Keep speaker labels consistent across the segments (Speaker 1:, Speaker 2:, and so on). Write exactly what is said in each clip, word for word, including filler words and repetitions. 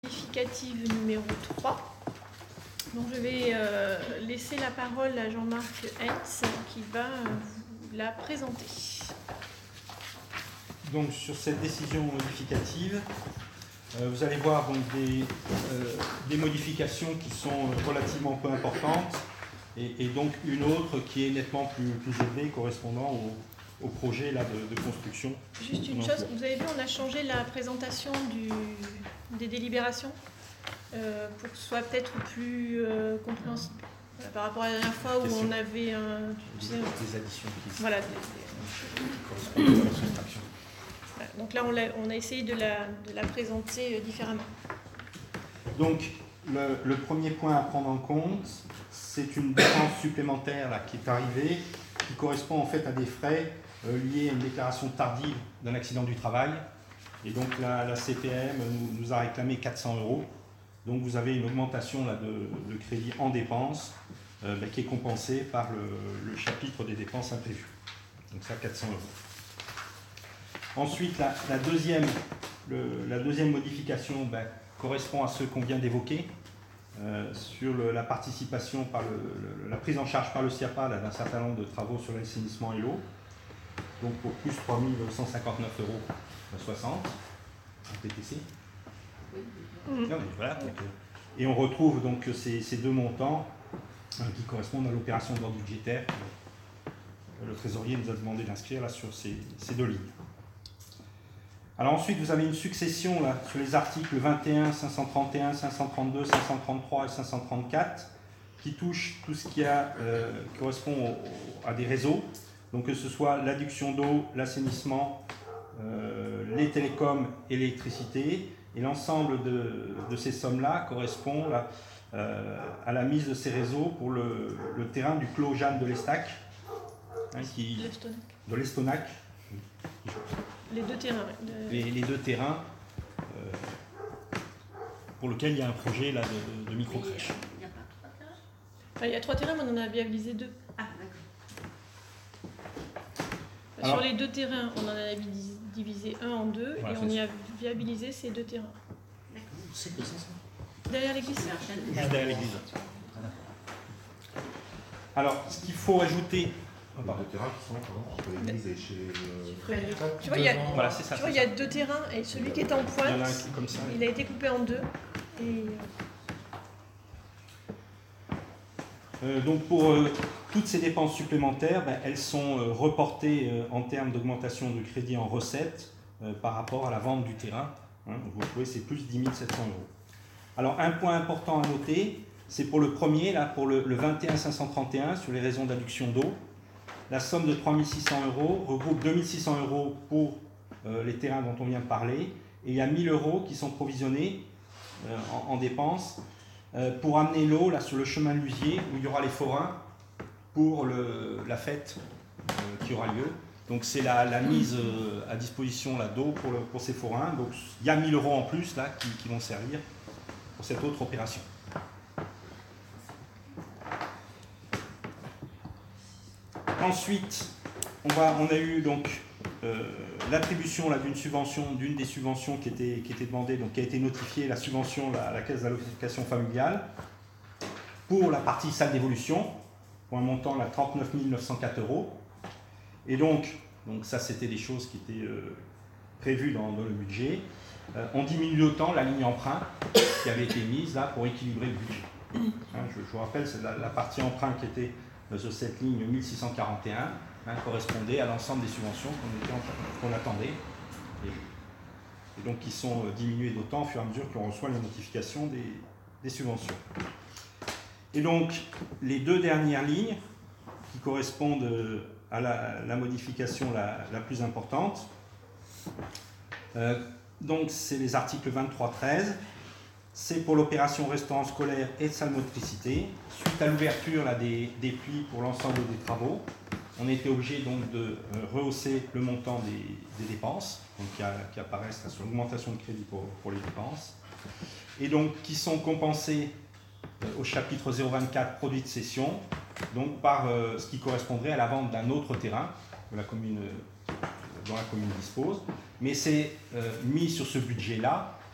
Speaker 1: Modificative numéro trois. Donc je vais euh, laisser la parole à Jean-Marc Hentz qui va euh, vous la présenter.
Speaker 2: Donc sur cette décision modificative, euh, vous allez voir donc, des, euh, des modifications qui sont relativement peu importantes et, et donc une autre qui est nettement plus, plus élevée correspondant au, au projet là, de, de construction.
Speaker 1: Juste une chose, vous avez vu, on a changé la présentation du, des délibérations euh, pour que ce soit peut-être plus euh, compréhensible. Voilà, par rapport à la dernière fois où Question. on avait un, tu sais,
Speaker 2: des additions qui,
Speaker 1: voilà, des,
Speaker 2: des, qui correspondent à la soustraction.
Speaker 1: Voilà, donc là, on a, on a essayé de la, de la présenter euh, différemment.
Speaker 2: Donc, le, le premier point à prendre en compte, c'est une dépense supplémentaire là, qui est arrivée, qui correspond en fait à des frais euh, liés à une déclaration tardive d'un accident du travail. Et donc, la, la C P M nous, nous a réclamé quatre cents euros. Donc, vous avez une augmentation là, de, de crédit en dépenses euh, bah, qui est compensée par le, le chapitre des dépenses imprévues. Donc, ça, quatre cents euros. Ensuite, la, la, deuxième, le, la deuxième modification ben, correspond à ce qu'on vient d'évoquer euh, sur le, la participation, par le, le, la prise en charge par le S I A P A d'un certain nombre de travaux sur l'assainissement et l'eau. Donc pour plus trois mille cent cinquante-neuf euros soixante en P T C. Mmh. Non, mais voilà, donc, euh, et on retrouve donc ces, ces deux montants hein, qui correspondent à l'opération d'ordre budgétaire. Le trésorier nous a demandé d'inscrire là sur ces, ces deux lignes. Alors ensuite, vous avez une succession là, sur les articles vingt et un, cinq cent trente et un, cinq cent trente-deux, cinq cent trente-trois et cinq cent trente-quatre qui touchent tout ce qui, a, euh, qui correspond au, à des réseaux, donc que ce soit l'adduction d'eau, l'assainissement, euh, les télécoms et l'électricité. Et l'ensemble de, de ces sommes-là correspond là, euh, à la mise de ces réseaux pour le, le terrain du Clos Jeanne de l'Estac, hein, qui, de l'Estonac.
Speaker 1: Les deux terrains. De...
Speaker 2: Les, les deux terrains euh, pour lesquels il y a un projet là, de, de, de micro-crèche.
Speaker 1: Il n'y a pas trois terrains enfin, il y a trois terrains, mais on en a viabilisé deux.
Speaker 3: Ah, d'accord.
Speaker 1: Sur les deux terrains, on en a divisé un en deux voilà, et on y a viabilisé ces deux terrains.
Speaker 3: D'accord.
Speaker 2: C'est que c'est ça.
Speaker 1: Derrière l'église.
Speaker 2: Juste derrière l'église. Alors, ce qu'il faut ajouter.
Speaker 4: Les deux terrains qui sont entre l'église et chez le...
Speaker 1: Tu vois, il y a,
Speaker 2: voilà, c'est ça,
Speaker 1: tu vois, il y a deux terrains et celui qui est en pointe, il,
Speaker 2: a comme ça,
Speaker 1: il a été coupé en deux. Et...
Speaker 2: Euh, donc pour euh, toutes ces dépenses supplémentaires, ben, elles sont euh, reportées euh, en termes d'augmentation de crédit en recettes euh, par rapport à la vente du terrain. Hein, vous voyez, c'est plus dix mille sept cents euros. Alors un point important à noter, c'est pour le premier, là, pour le, le vingt et un cinq cent trente et un sur les raisons d'adduction d'eau. La somme de trois mille six cents euros regroupe deux mille six cents euros pour euh, les terrains dont on vient de parler, et il y a mille euros qui sont provisionnés euh, en, en dépenses euh, pour amener l'eau là sur le chemin Lusier où il y aura les forains pour le, la fête euh, qui aura lieu. Donc c'est la, la mise euh, à disposition là, d'eau pour, le, pour ces forains. Donc il y a mille euros en plus là qui, qui vont servir pour cette autre opération. Ensuite, on, va, on a eu donc euh, l'attribution d'une subvention, d'une des subventions qui était, qui était demandée, donc qui a été notifiée, la subvention à la caisse d'allocation familiale pour la partie salle d'évolution, pour un montant de trente-neuf mille neuf cent quatre euros. Et donc, donc ça c'était des choses qui étaient euh, prévues dans, dans le budget. Euh, on diminue d'autant la ligne emprunt qui avait été mise là pour équilibrer le budget. Hein, je, je vous rappelle, c'est la, la partie emprunt qui était sur cette ligne mille six cent quarante et un hein, correspondait à l'ensemble des subventions qu'on qu'on attendait et, et donc qui sont diminuées d'autant au fur et à mesure qu'on reçoit les notifications des, des subventions. Et donc les deux dernières lignes qui correspondent à la, la modification la, la plus importante, euh, donc c'est les articles vingt-trois treize. C'est pour l'opération restaurant scolaire et salle motricité. Suite à l'ouverture des, des plis pour l'ensemble des travaux, on a été obligé donc de euh, rehausser le montant des, des dépenses, donc qui, a, qui apparaissent là, sur l'augmentation de crédit pour, pour les dépenses, et donc qui sont compensées euh, au chapitre zéro vingt-quatre produits de cession, donc par euh, ce qui correspondrait à la vente d'un autre terrain que la commune, euh, dont la commune dispose. Mais c'est euh, mis sur ce budget-là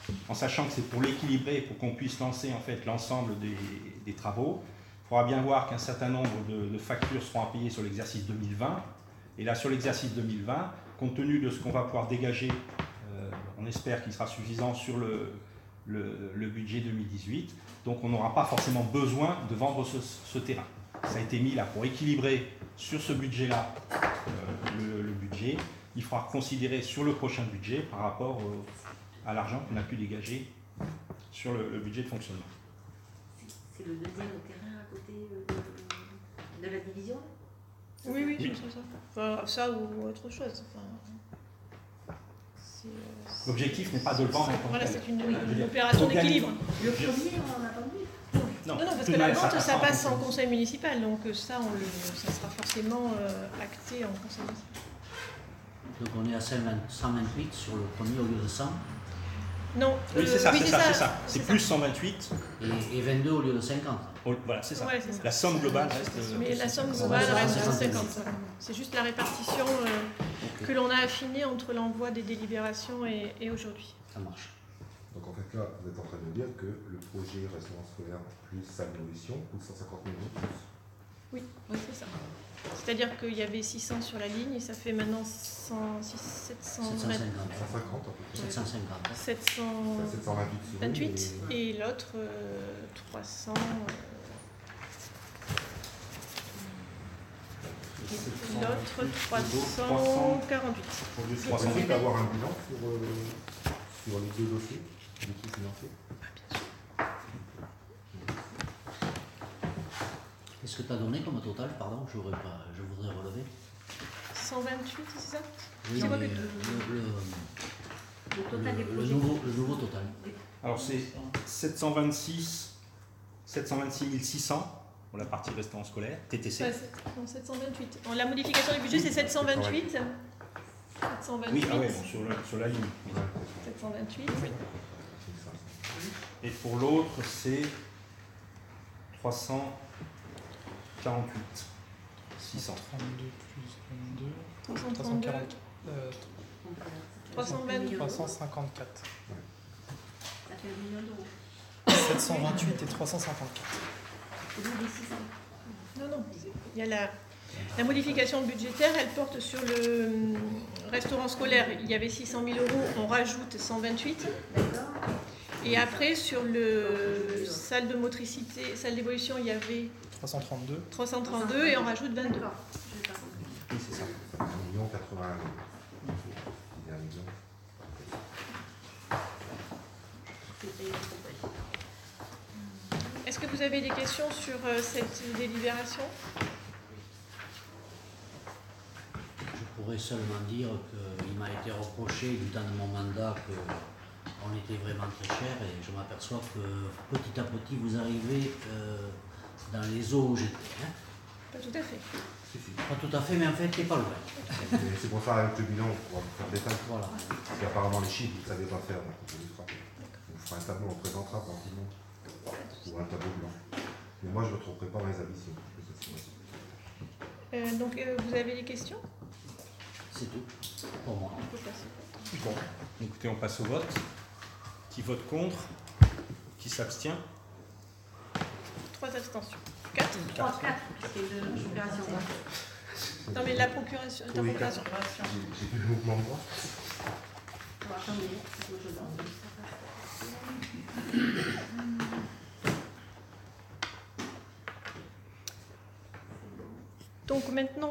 Speaker 2: en sachant que c'est pour l'équilibrer, pour qu'on puisse lancer en fait l'ensemble des, des travaux. Il faudra bien voir qu'un certain nombre de, de factures seront à payer sur l'exercice deux mille vingt. Et là, sur l'exercice deux mille vingt, compte tenu de ce qu'on va pouvoir dégager, euh, on espère qu'il sera suffisant sur le, le, le budget deux mille dix-huit. Donc on n'aura pas forcément besoin de vendre ce, ce terrain. Ça a été mis là pour équilibrer sur ce budget-là euh, le, le budget. Il faudra considérer sur le prochain budget par rapport au, à l'argent qu'on a pu dégager sur le, le budget de fonctionnement.
Speaker 3: C'est le deuxième terrain à côté euh, de la division?
Speaker 1: Oui, oui, c'est ça. Enfin, ça ou autre chose. Enfin, c'est, euh, c'est-
Speaker 2: L'objectif n'est pas de le vendre en tant que
Speaker 1: Voilà,
Speaker 2: tel.
Speaker 1: c'est une,
Speaker 2: Je veux
Speaker 1: une
Speaker 2: dire,
Speaker 1: opération
Speaker 2: faut gagner-
Speaker 1: d'équilibre.
Speaker 3: Le premier, on n'a pas vu.
Speaker 2: Non,
Speaker 1: Non, non, parce
Speaker 2: tout
Speaker 1: que
Speaker 2: de
Speaker 1: la
Speaker 2: même,
Speaker 1: vente, ça
Speaker 2: passera
Speaker 1: passe en
Speaker 2: conseil.
Speaker 1: conseil municipal, donc euh, ça, on le, ça sera forcément euh, acté en conseil municipal.
Speaker 5: Donc on est à cent vingt-huit sur le premier au lieu de cent
Speaker 1: Non,
Speaker 2: Oui,
Speaker 1: euh,
Speaker 2: c'est ça,
Speaker 1: oui,
Speaker 2: c'est ça, c'est ça. C'est
Speaker 1: ça.
Speaker 2: plus cent vingt-huit.
Speaker 5: et, et vingt-deux au lieu de cinquante.
Speaker 2: Oh, voilà, c'est ça.
Speaker 1: Ouais, c'est ça.
Speaker 2: La somme globale reste. euh,
Speaker 1: Mais la somme
Speaker 2: cinquante.
Speaker 1: globale
Speaker 5: ça,
Speaker 1: reste
Speaker 5: ça,
Speaker 1: à
Speaker 5: ça,
Speaker 1: cinquante.
Speaker 5: ça.
Speaker 1: C'est juste la répartition euh, que l'on a affinée entre l'envoi des délibérations et, et aujourd'hui.
Speaker 5: Ça marche.
Speaker 4: Donc en fait là, vous êtes en train de dire que le projet restaurant scolaire plus salle d'évolution coûte cent cinquante millions de plus.
Speaker 1: Oui, oui, c'est ça. C'est-à-dire qu'il y avait six cents sur la ligne et ça fait maintenant cent, six, sept cent
Speaker 5: sept cent cinquante.
Speaker 4: cent cinquante à peu près.
Speaker 5: sept cent cinquante.
Speaker 1: sept cent
Speaker 4: sept cent vingt-huit sur une
Speaker 1: vingt-huit
Speaker 4: et-
Speaker 1: et l'autre euh, trois cents. euh, L'autre trois cent quarante-huit.
Speaker 2: Au lieu de
Speaker 4: C'est
Speaker 2: trois cent.
Speaker 4: possible d'avoir un bilan sur, euh, sur les deux dossiers, les dossiers financiers.
Speaker 5: Qu'est-ce que tu as donné comme total? Pardon, j'aurais pas, je voudrais relever.
Speaker 1: cent vingt-huit, c'est ça?
Speaker 5: Oui,
Speaker 1: C'est quoi
Speaker 5: mais
Speaker 1: que-
Speaker 5: le, le,
Speaker 3: Le total des
Speaker 5: le- le
Speaker 3: projets.
Speaker 5: nouveau, le nouveau total.
Speaker 2: Alors c'est sept cent vingt-six, sept cent vingt-six mille six cents pour la partie restaurant scolaire, T T C.
Speaker 1: Ouais, c'est- non, sept cent vingt-huit. La modification du budget, c'est sept cent vingt-huit. sept cent vingt-huit.
Speaker 2: Oui, ah ouais, bon, sur, la, sur la ligne.
Speaker 4: Ouais, c'est ça.
Speaker 1: sept cent vingt-huit.
Speaker 4: C'est ça.
Speaker 2: Et pour l'autre, c'est trois cent quarante-huit, six cents.
Speaker 6: trente-deux plus vingt-deux,
Speaker 1: trois cent
Speaker 6: trois cent
Speaker 1: trente-deux.
Speaker 6: quarante, euh,
Speaker 1: trois cent vingt-deux.
Speaker 6: trois cent cinquante-quatre.
Speaker 3: Ça fait un million d'euros.
Speaker 6: sept cent vingt-huit et trois cent cinquante-quatre.
Speaker 3: Au lieu des six cents.
Speaker 1: Non, non. Il y a la, la modification budgétaire, elle porte sur le hum, restaurant scolaire. Il y avait six cent mille euros, on rajoute cent vingt-huit.
Speaker 3: D'accord.
Speaker 1: Et après, sur le salle de motricité, salle d'évolution, il y avait
Speaker 6: trois cent trente-deux.
Speaker 1: trois cent trente-deux et on rajoute vingt-deux.
Speaker 3: D'accord. Je n'ai pas compris.
Speaker 2: Oui, c'est ça.
Speaker 4: Ça fait un million quatre-vingt-un. Il y a un million.
Speaker 3: J'ai payé le complet.
Speaker 1: Est-ce que vous avez des questions sur euh, cette délibération?
Speaker 5: Je pourrais seulement dire qu'il m'a été reproché du temps de mon mandat qu'on était vraiment très cher et je m'aperçois que petit à petit vous arrivez euh, dans les eaux où j'étais. Hein.
Speaker 1: Pas tout à fait.
Speaker 4: Si, si.
Speaker 5: Pas tout à fait, mais en fait, t'es pas loin.
Speaker 4: Mais c'est pour ça, avec le bilan, on pourra vous faire des détails.
Speaker 5: Voilà.
Speaker 4: Parce qu'apparemment, les chiffres, vous savez pas faire, donc on vous les fera. On fera un tableau, on présentera tranquillement. Ou un tableau blanc. Mais moi, je ne me tromperai pas dans les additions. Je sais, c'est moi.
Speaker 1: Euh, donc, euh, vous avez des questions?
Speaker 5: C'est tout pour moi.
Speaker 1: On peut passer.
Speaker 2: Bon, écoutez, on passe au vote. Qui vote contre? Qui s'abstient?
Speaker 1: Trois abstentions. Quatre?
Speaker 3: Trois, quatre, c'est de l'opération.
Speaker 1: Non, mais la procuration. La
Speaker 4: Oui,
Speaker 1: procuration.
Speaker 4: J'ai j'ai plus le mouvement de voix.
Speaker 3: Bon, attendez, c'est autre chose.
Speaker 1: Donc, maintenant,